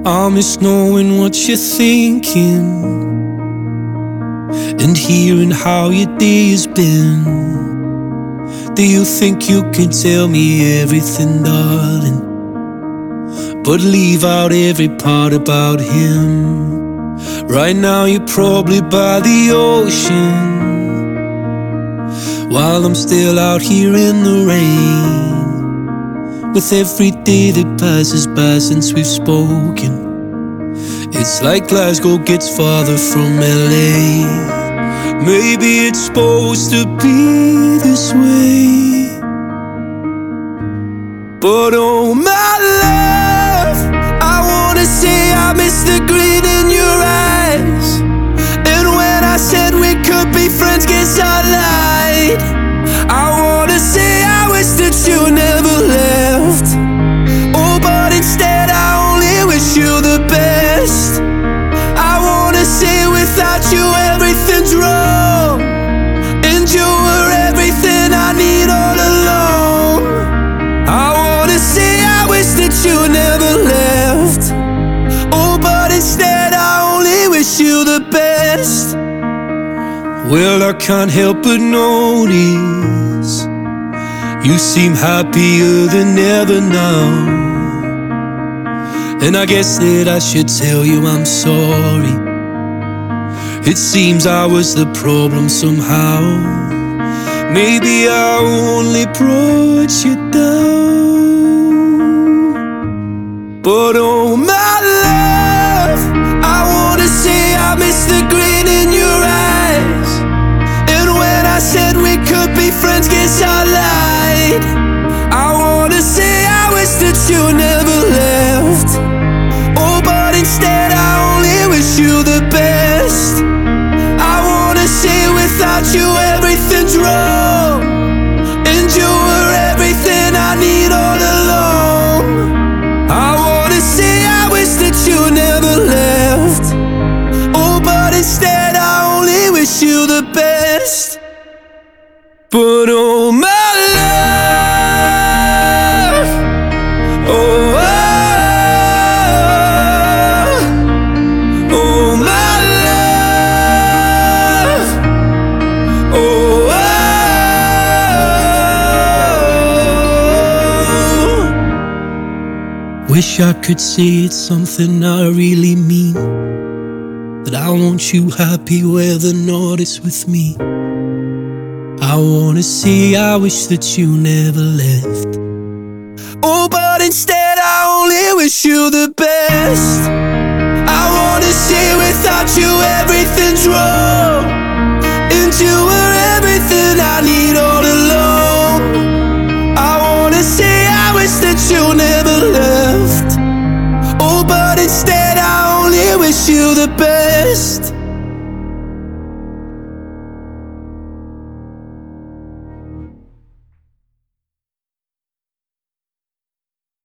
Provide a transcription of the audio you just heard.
I miss knowing what you're thinking and hearing how your day has been. Do you think you can tell me everything, darling, but leave out every part about him? Right now you're probably by the ocean, while I'm still out here in the rain. With every day that passes by since we've spoken, it's like Glasgow gets farther from LA. Maybe it's supposed to be this way, but oh my love, I wanna say I miss the grin in your eyes. And when I said we could be friends, guess I lied. I wanna say I wish that you never left. Oh, but instead I only wish you the best. I wanna say without you everything's wrong, and you were everything I need all along. I wanna say I wish that you never left. Oh, but instead I only wish you the best. Well, I can't help but notice you seem happier than ever now, and I guess that I should tell you I'm sorry. It seems I was the problem somehow. Maybe I only brought you down, but oh my love, I wanna say I miss the grin in your eyes. And when I said we could be friends, guess I lied. I wanna say I wish that you never left. Oh, but instead I only wish you the best. I wanna say without you everything's wrong, and you were everything I need all along. I wanna say I wish that you never left. Oh, but instead I only wish you the best. But oh my love, oh, oh my love, oh, wish I could say it's something I really mean, that I want you happy whether or not it's with me. I wanna say I wish that you never left. Oh, but instead I only wish you the best. I wanna say without you everything's wrong, and you